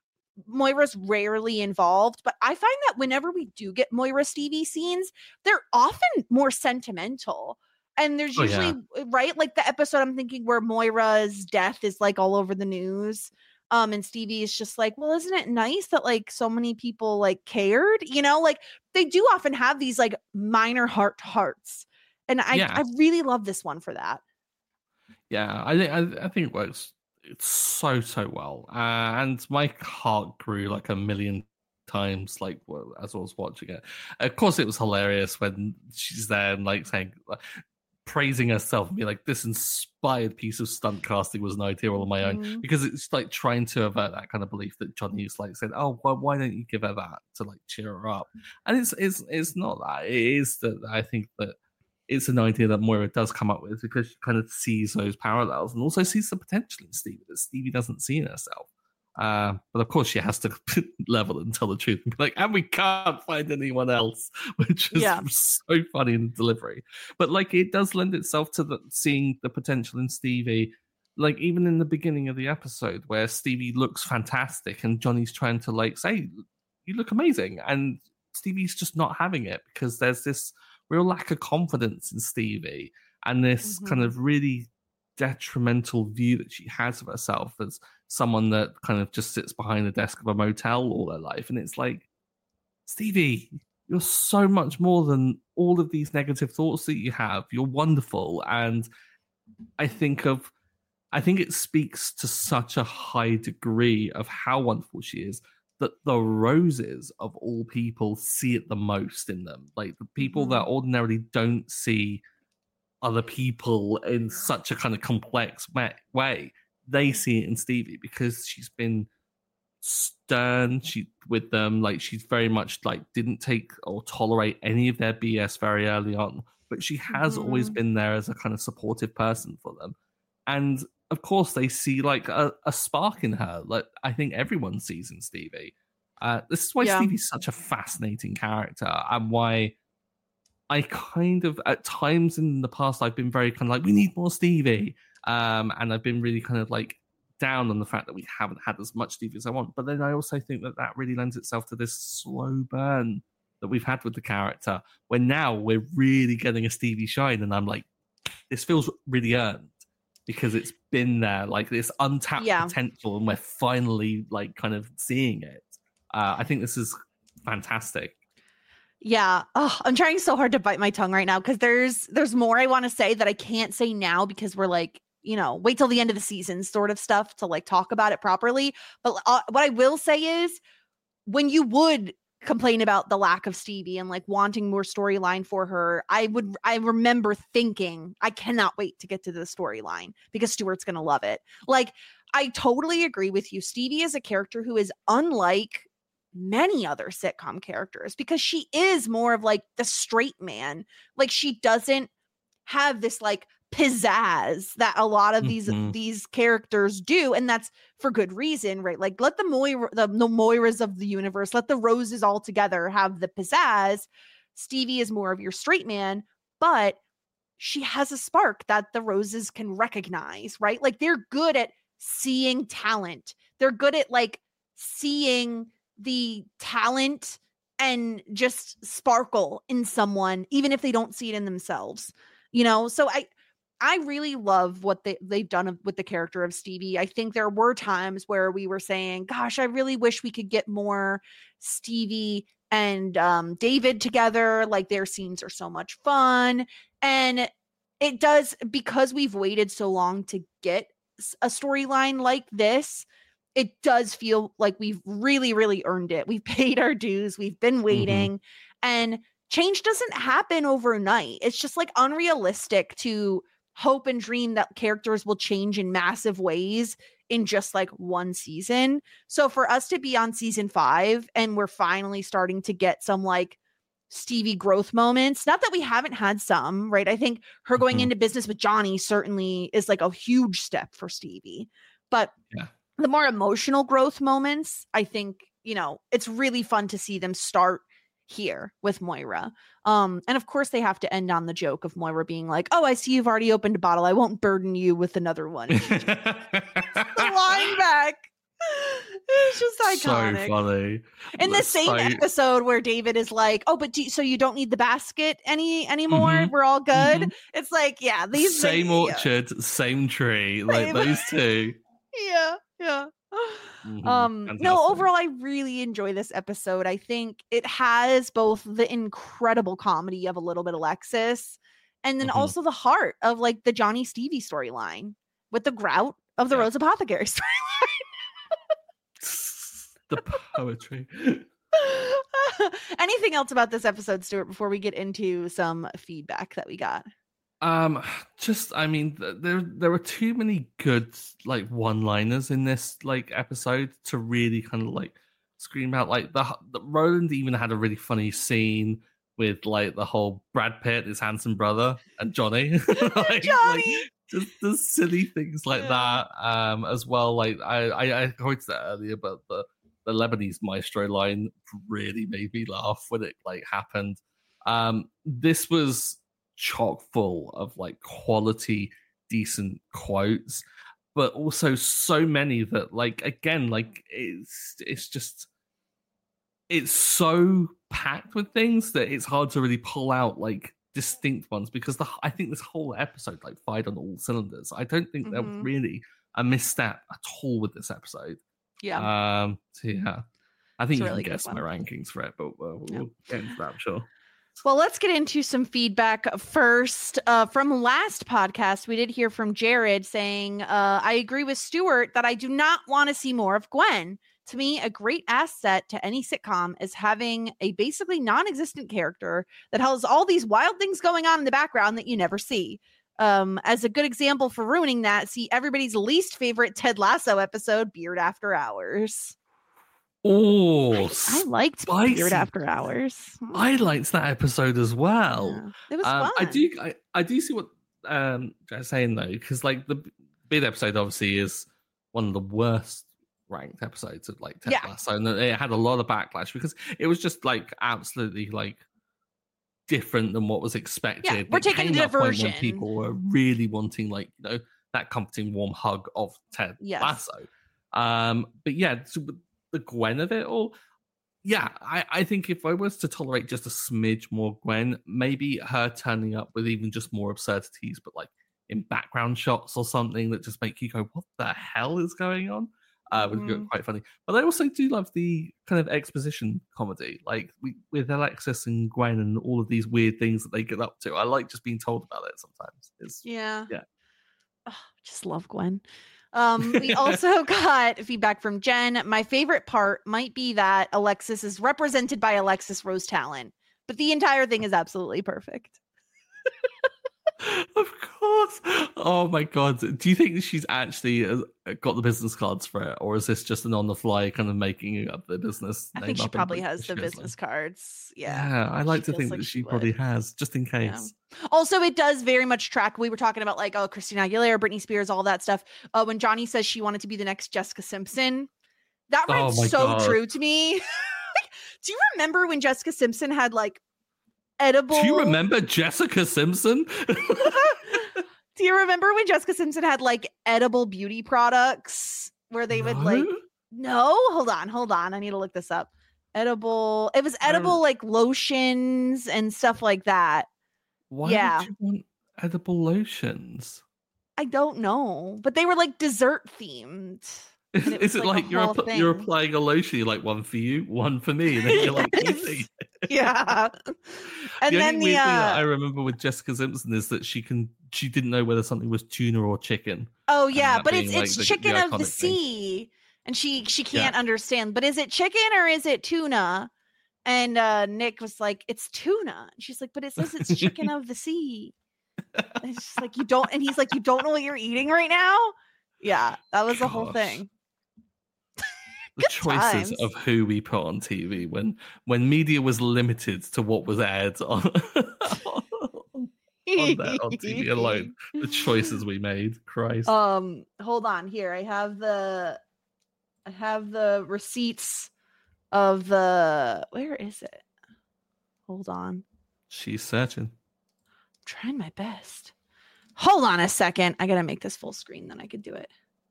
Moira's rarely involved, but I find that whenever we do get Moira Stevie scenes, they're often more sentimental. And there's usually, oh, yeah. right, like the episode I'm thinking where Moira's death is like all over the news. Um, and Stevie is just like, well, isn't it nice that like so many people like cared? You know, like they do often have these like minor heart hearts. And I, yeah. I really love this one for that. Yeah, I think I, I think it works it's so, so well. Uh, and my heart grew like a million times like as I was watching it. Of course, it was hilarious when she's there and like saying, praising herself and be like, this inspired piece of stunt casting was an idea all on my own, mm-hmm. because it's like trying to avert that kind of belief that Johnny's like said, oh, well, why don't you give her that to like cheer her up? And it's it's it's not that. It is that I think that it's an idea that Moira does come up with because she kind of sees those parallels and also sees the potential in Stevie that Stevie doesn't see in herself. Uh, but of course, she has to level and tell the truth and be like, and we can't find anyone else, which is yeah. so funny in the delivery. But like, it does lend itself to the, seeing the potential in Stevie. Like, even in the beginning of the episode where Stevie looks fantastic and Johnny's trying to like say, you look amazing. And Stevie's just not having it because there's this real lack of confidence in Stevie and this mm-hmm. kind of really detrimental view that she has of herself as someone that kind of just sits behind the desk of a motel all their life. And it's like, Stevie, you're so much more than all of these negative thoughts that you have. You're wonderful. And I think of, I think it speaks to such a high degree of how wonderful she is that the Roses of all people see it the most in them. Like the people mm-hmm. that ordinarily don't see other people in such a kind of complex way, they see it in Stevie because she's been stern she with them. Like she's very much like didn't take or tolerate any of their B S very early on, but she has mm-hmm. always been there as a kind of supportive person for them. And of course they see like a, a spark in her, like I think everyone sees in Stevie. Uh, this is why yeah. Stevie's such a fascinating character and why I kind of, at times in the past, I've been very kind of like, we need more Stevie. Um, and I've been really kind of like down on the fact that we haven't had as much Stevie as I want. But then I also think that that really lends itself to this slow burn that we've had with the character, where now we're really getting a Stevie shine. And I'm like, this feels really earned because it's been there, like this untapped yeah. potential. And we're finally like kind of seeing it. Uh, I think this is fantastic. Yeah. Oh, I'm trying so hard to bite my tongue right now because there's there's more I want to say that I can't say now because we're like, you know, wait till the end of the season sort of stuff to like talk about it properly. But uh, what I will say is when you would complain about the lack of Stevie and like wanting more storyline for her, I would I remember thinking, I cannot wait to get to the storyline because Stuart's going to love it. Like, I totally agree with you. Stevie is a character who is unlike many other sitcom characters because she is more of like the straight man. Like she doesn't have this like pizzazz that a lot of these mm-hmm. these characters do, and that's for good reason, right? Like let the Moira the, the Moiras of the universe, let the Roses all together have the pizzazz. Stevie is more of your straight man, but she has a spark that the Roses can recognize, right? Like they're good at seeing talent. They're good at like seeing the talent and just sparkle in someone, even if they don't see it in themselves, you know? So I, I really love what they, they've done with the character of Stevie. I think there were times where we were saying, gosh, I really wish we could get more Stevie and um, David together. Like their scenes are so much fun. And it does, because we've waited so long to get a storyline like this, it does feel like we've really, really earned it. We've paid our dues. We've been waiting. Mm-hmm. And change doesn't happen overnight. It's just like unrealistic to hope and dream that characters will change in massive ways in just like one season. So for us to be on season five and we're finally starting to get some like Stevie growth moments, not that we haven't had some, right? I think her going mm-hmm. into business with Johnny certainly is like a huge step for Stevie, but yeah. the more emotional growth moments, I think, you know, it's really fun to see them start here with Moira. Um, and of course they have to end on the joke of Moira being like, oh, I see you've already opened a bottle. I won't burden you with another one. The line back. It's just iconic. So funny. In the same so... episode where David is like, oh, but do, so you don't need the basket any anymore? Mm-hmm. We're all good. Mm-hmm. It's like, yeah, these same things, orchard, yeah. same tree, like same. Those two. Yeah, yeah. Mm-hmm. Um, Fantastic. No, overall, I really enjoy this episode. I think it has both the incredible comedy of A Little Bit Alexis, and then mm-hmm. also the heart of like the Johnny Stevie storyline with the grout of the yeah. Rose Apothecary storyline. The poetry. Anything else about this episode, Stuart, before we get into some feedback that we got? Um, just, I mean, there there were too many good like one-liners in this like episode to really kind of like scream out. Like the, the Roland even had a really funny scene with like the whole Brad Pitt, his handsome brother, and Johnny. like, Johnny. Like, just the silly things like yeah. that. Um, as well. Like I I, I quoted that earlier, but the the Lebanese maestro line really made me laugh when it like happened. Um, this was chock full of like quality, decent quotes, but also so many that like again, like it's it's just it's so packed with things that it's hard to really pull out like distinct ones, because the I think this whole episode like fired on all cylinders. I don't think mm-hmm. there was really a misstep at all with this episode. Yeah. Um. So yeah, I think it's you really can guess my rankings for it, but we'll, yeah. we'll get into that, I'm sure. Well, let's get into some feedback first. Uh, from last podcast, we did hear from Jared saying, uh, I agree with Stuart that I do not want to see more of Gwen. To me, a great asset to any sitcom is having a basically non-existent character that has all these wild things going on in the background that you never see. Um, as a good example for ruining that, see everybody's least favorite Ted Lasso episode, Beard After Hours. Oh, I, I liked spicy. Beard After Hours. I liked that episode as well. Yeah, it was um, fun. I do, I, I do see what um Jack's saying though, because like the Beard episode obviously is one of the worst ranked episodes of like Ted yeah. Lasso, and it had a lot of backlash because it was just like absolutely like different than what was expected. Yeah, we're it taking a diversion. When people were really wanting like you know that comforting warm hug of Ted yes. Lasso. Um, but yeah, so the Gwen of it all, yeah, I, I think if I was to tolerate just a smidge more Gwen, maybe her turning up with even just more absurdities, but like in background shots or something that just make you go, what the hell is going on? Uh, would be quite funny. But I also do love the kind of exposition comedy, like we, with Alexis and Gwen and all of these weird things that they get up to. I like just being told about it sometimes. It's, yeah. Yeah. Oh, just love Gwen. Um, we also got feedback from Jen. My favorite part might be that Alexis is represented by Alexis Rose Talent, but the entire thing is absolutely perfect. Of course. Oh my god. Do you think she's actually got the business cards for it, or is this just an on the fly kind of making up the business I name think she up probably has the business like... cards. Yeah. Yeah, I like she to think like that she, she probably has, just in case. Yeah. Also, it does very much track. We were talking about like, oh, Christina Aguilera, Britney Spears, all that stuff. Uh, when Johnny says she wanted to be the next Jessica Simpson, that read oh so god. true to me. Do you remember when Jessica Simpson had like edible? Do you remember Jessica Simpson? Do you remember when Jessica Simpson had like edible beauty products where they no. would like No, hold on, hold on. I need to look this up. Edible. It was edible like lotions and stuff like that. Why yeah. would you want edible lotions? I don't know, but they were like dessert themed. Is it, is it like, like you're app- you're applying a lotion? You're like, one for you, one for me, and then you're like, yeah. And the then only the weird uh... thing that I remember with Jessica Simpson is that she can she didn't know whether something was tuna or chicken. Oh yeah, but it's like it's the, chicken the of the sea, thing. And she she can't yeah. understand. But is it chicken or is it tuna? And uh, Nick was like, it's tuna. And she's like, but it says it's chicken of the sea. And it's just like, you don't, and he's like, you don't know what you're eating right now? Yeah, that was Gosh. the whole thing. The choices times. of who we put on T V when when media was limited to what was aired on, on, that, on T V alone. The choices we made. Christ. Um, hold on here. I have the I have the receipts of the where is it? Hold on. She's searching. I'm trying my best. Hold on a second. I gotta make this full screen, then I could do it.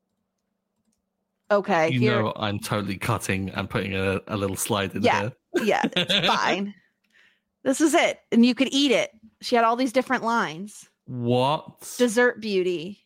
Okay. You here. know I'm totally cutting and putting a, a little slide in yeah, there. Yeah, it's fine. This is it. And you could eat it. She had all these different lines. What? Dessert beauty.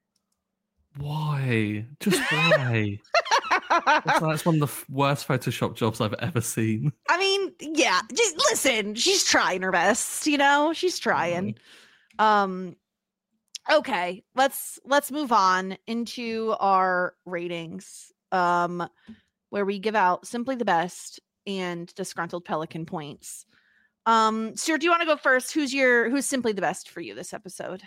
Why? Just why? that's, that's one of the worst Photoshop jobs I've ever seen. I mean, yeah. Just listen, she's trying her best, you know? She's trying. Mm. Um Okay, let's let's move on into our ratings, um, where we give out Simply the Best and Disgruntled Pelican points. Um, Stuart, do you want to go first? Who's your who's Simply the Best for you this episode?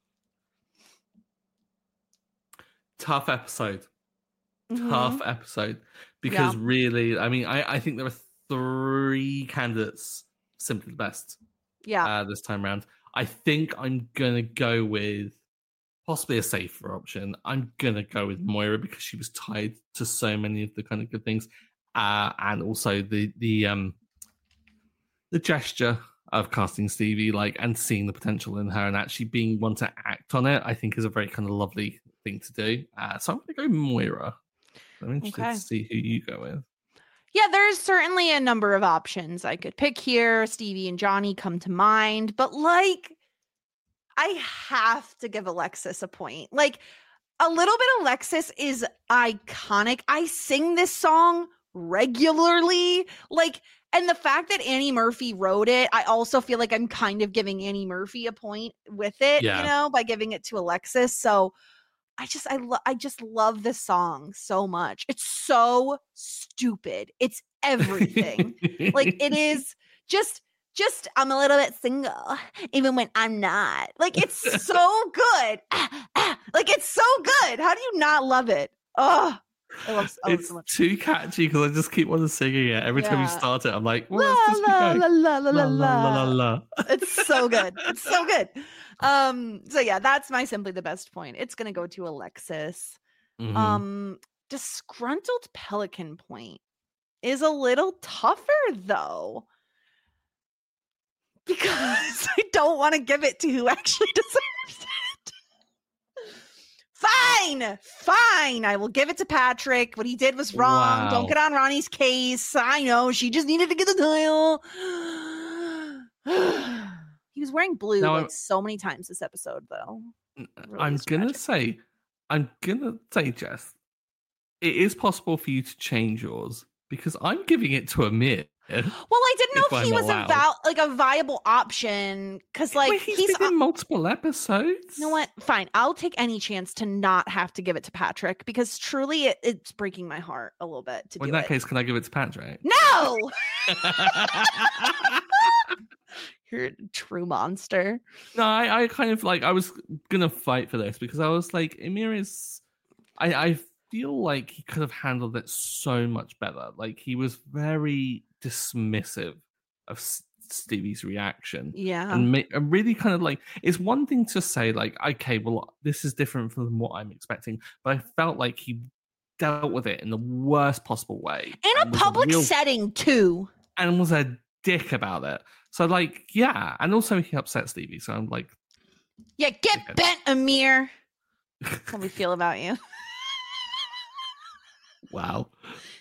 Tough episode, mm-hmm. tough episode, because yeah. really, I mean, I I think there are three candidates Simply the Best. Yeah, uh, this time around. I think I'm gonna go with possibly a safer option. I'm gonna go with Moira because she was tied to so many of the kind of good things, uh, and also the the um the gesture of casting Stevie, like, and seeing the potential in her and actually being one to act on it. I think is a very kind of lovely thing to do. Uh, so I'm gonna go Moira. I'm interested okay. to see who you go with. Yeah, there's certainly a number of options I could pick here. Stevie and Johnny come to mind, but like, I have to give Alexis a point. Like, a little bit of Alexis is iconic. I sing this song regularly. Like, and the fact that Annie Murphy wrote it, I also feel like I'm kind of giving Annie Murphy a point with it, yeah. you know, by giving it to Alexis. So I just, I, lo- I just love this song so much. It's so stupid. It's everything. Like, it is just, just, I'm a little bit single, even when I'm not. Like, it's so good. Like, it's so good. How do you not love it? Oh, I love, I love it's so much. Too catchy because I just keep wanting singing it. Every yeah. time you start it, I'm like, well, la, la, la, la, la, la, la, la, la. It's so good. It's so good. Um, so yeah, that's my Simply the Best point. It's gonna go to Alexis. Mm-hmm. Um, Disgruntled Pelican point is a little tougher though, because I don't want to give it to who actually deserves it. Fine, fine. I will give it to Patrick. What he did was wrong. Wow. Don't get on Ronnie's case. I know she just needed to get the title. He was wearing blue now, like so many times this episode, though. Really I'm gonna say, I'm gonna say, Jess, it is possible for you to change yours because I'm giving it to Amir. Well, I didn't know if, if he was allowed. a val- like a viable option because, like, Wait, he's, he's been uh, in multiple episodes. You know what? Fine, I'll take any chance to not have to give it to Patrick because truly, it, it's breaking my heart a little bit to well, do in that it. case, can I give it to Patrick? No. You're a true monster. No, I, I kind of like I was gonna fight for this because I was like, Amir is. I, I feel like he could have handled it so much better. Like he was very dismissive of S- Stevie's reaction. Yeah, and, ma- and really kind of like it's one thing to say like, okay, well, this is different from what I'm expecting, but I felt like he dealt with it in the worst possible way in a public a real, setting too, and was a dick about it. So, like, yeah. And also he upset Stevie. So I'm like... Yeah, get okay. bent, Amir. How we feel about you. Wow.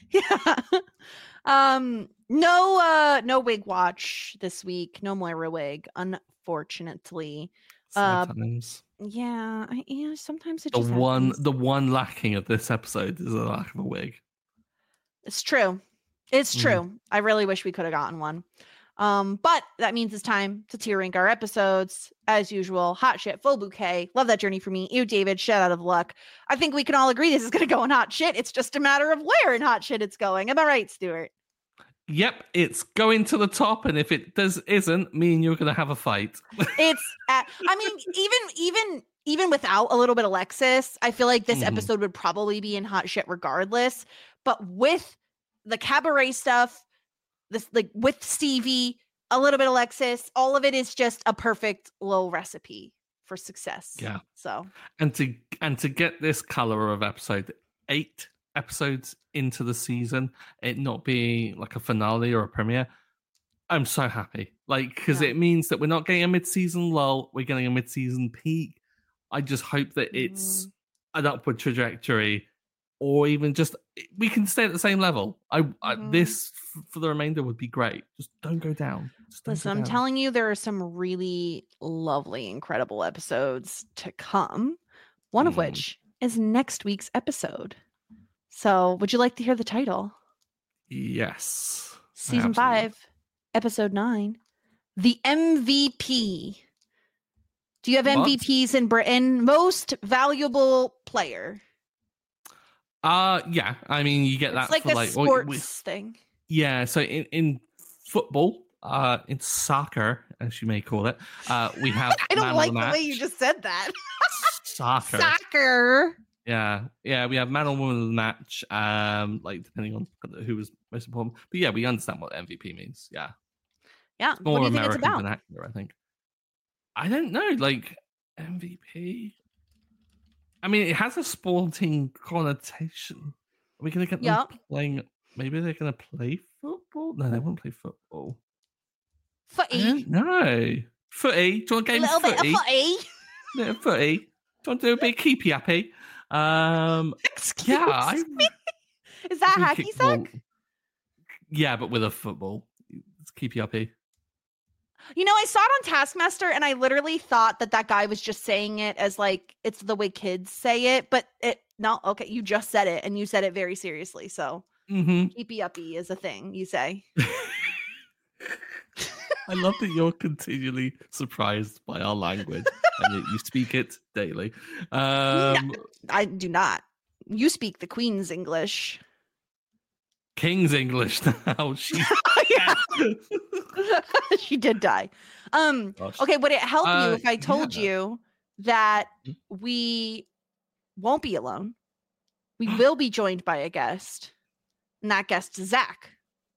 Yeah. Um, no, uh, no wig watch this week. No Moira wig, unfortunately. Sometimes. Uh, yeah, I, yeah. Sometimes it the just one, happens. the one lacking of this episode is a lack of a wig. It's true. It's true. Mm. I really wish we could have gotten one. Um, but that means it's time to tier rank our episodes. As usual, hot shit, full bouquet. Love that journey for me. Ew, David, shit out of luck. I think we can all agree this is going to go in hot shit. It's just a matter of where in hot shit it's going. Am I right, Stuart? Yep, it's going to the top, and if it does isn't, me and you're going to have a fight. It's, at, I mean, even even even without a little bit of Alexis, I feel like this mm. episode would probably be in hot shit regardless. But with the cabaret stuff, this like with Stevie, a little bit of Alexis, all of it is just a perfect little recipe for success. Yeah. So and to and to get this color of episode eight episodes into the season, it not being like a finale or a premiere, I'm so happy. Like, because yeah. it means that we're not getting a mid-season lull, we're getting a mid-season peak. I just hope that it's mm. an upward trajectory, or even just we can stay at the same level. I, mm-hmm. I this f- for the remainder would be great. Just don't go down. Just don't Listen, go I'm down. telling you, there are some really lovely, incredible episodes to come. One mm. of which is next week's episode. So, would you like to hear the title? Yes. Season five, episode nine, the M V P. Do you have what? M V Ps in Britain? Most valuable player. Uh yeah. I mean, you get it's that like for a like sports we, thing. Yeah. So in in football, uh, in soccer, as you may call it, uh, we have. I don't like the, the way you just said that. Soccer. Soccer. Yeah, yeah, we have man or woman of the match, um, like depending on who was most important. But yeah, we understand what M V P means. Yeah, yeah. It's more what do you American think it's about? vernacular, I think. I don't know, like M V P. I mean, it has a sporting connotation. Are we gonna get them yep. playing? Maybe they're gonna play football. No, they won't play football. Footy. No, footy. Do you want a game a little of footy? bit of footy. Yeah, footy. Do you want to do a bit keepy happy? Um, Excuse yeah, I, me. Is that hacky sack? Yeah, but with a football. It's keepy uppy. You know, I saw it on Taskmaster, and I literally thought that that guy was just saying it as like it's the way kids say it, but it no. Okay, you just said it, and you said it very seriously. So mm-hmm. keepy uppy is a thing you say. I love that you're continually surprised by our language and that you speak it daily. Um, no, I do not. You speak the Queen's English. King's English now. She, she did die. Um, Gosh. Okay, would it help uh, you if I told yeah. you that we won't be alone? We will be joined by a guest, and that guest is Zach.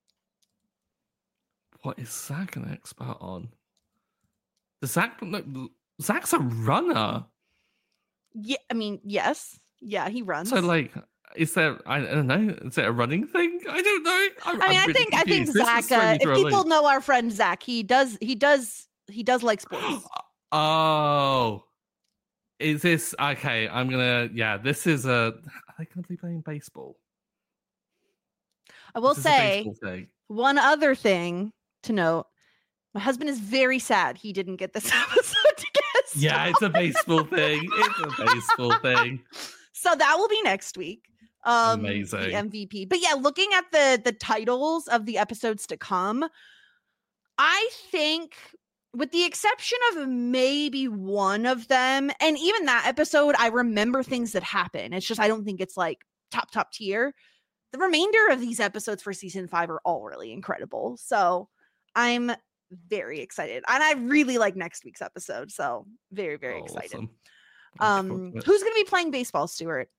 What is Zach an expert on? Does Zach look, Zach's a runner. Yeah, I mean, yes. Yeah, he runs. So like is there I don't know, is it a running thing? I don't know. I'm, I mean, I'm I really think confused. I think Zach uh, if people know our friend Zach, he does he does he does like sports. Oh. Is this okay, I'm gonna yeah, this is a are they gonna be playing baseball? I will say one other thing to note. My husband is very sad he didn't get this episode to guest. Yeah, it's a baseball thing. It's a baseball thing. So that will be next week. Um, Amazing. The M V P. But yeah, looking at the the titles of the episodes to come, I think with the exception of maybe one of them, and even that episode, I remember things that happen. It's just I don't think it's like top, top tier. The remainder of these episodes for season five are all really incredible. So I'm very excited. And I really like next week's episode. So very, very awesome. excited. Um, who's going to be playing baseball, Stuart?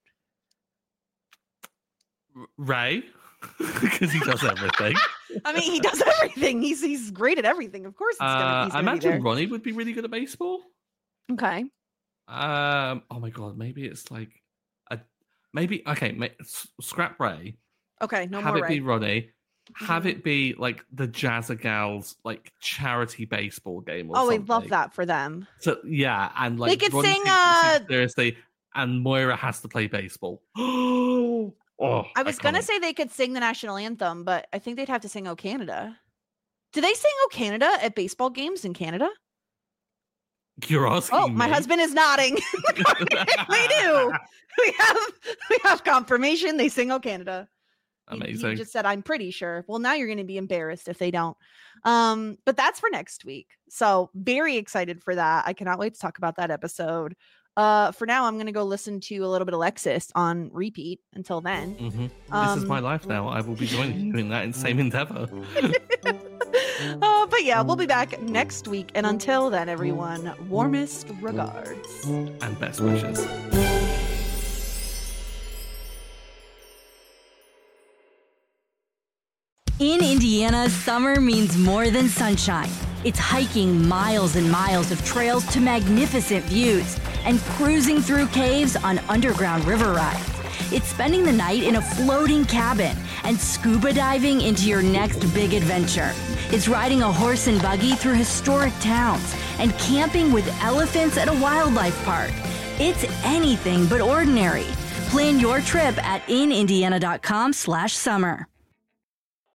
Ray, because he does everything. I mean, he does everything. He's he's great at everything. Of course, he's gonna, uh, he's I gonna imagine be there. Ronnie would be really good at baseball. Okay. Um. Oh my god. Maybe it's like a maybe. Okay. May, scrap Ray. Okay. No have more it Ray. be Ronnie. Have mm-hmm. it be like the Jazza Gals like charity baseball game. Or oh, something. I love that for them. So yeah, and like they could Ronnie sing. Uh... seriously, and Moira has to play baseball. Oh. Oh, I was iconic. gonna say they could sing the national anthem, but I think they'd have to sing "O Canada." Do they sing "O Canada" at baseball games in Canada? You're asking Oh, my me? husband is nodding. They do. We have we have confirmation. They sing "O Canada." Amazing. You just said, I'm pretty sure. Well, now you're going to be embarrassed if they don't. Um, but that's for next week. So very excited for that. I cannot wait to talk about that episode. Uh, for now, I'm going to go listen to a little bit of Alexis on repeat until then. Mm-hmm. Um, this is my life now. I will be joining you in that same endeavor. uh, but yeah, we'll be back next week. And until then, everyone, warmest regards. And best wishes. In Indiana, summer means more than sunshine. It's hiking miles and miles of trails to magnificent views and cruising through caves on underground river rides. It's spending the night in a floating cabin and scuba diving into your next big adventure. It's riding a horse and buggy through historic towns and camping with elephants at a wildlife park. It's anything but ordinary. Plan your trip at in indiana dot com slash summer.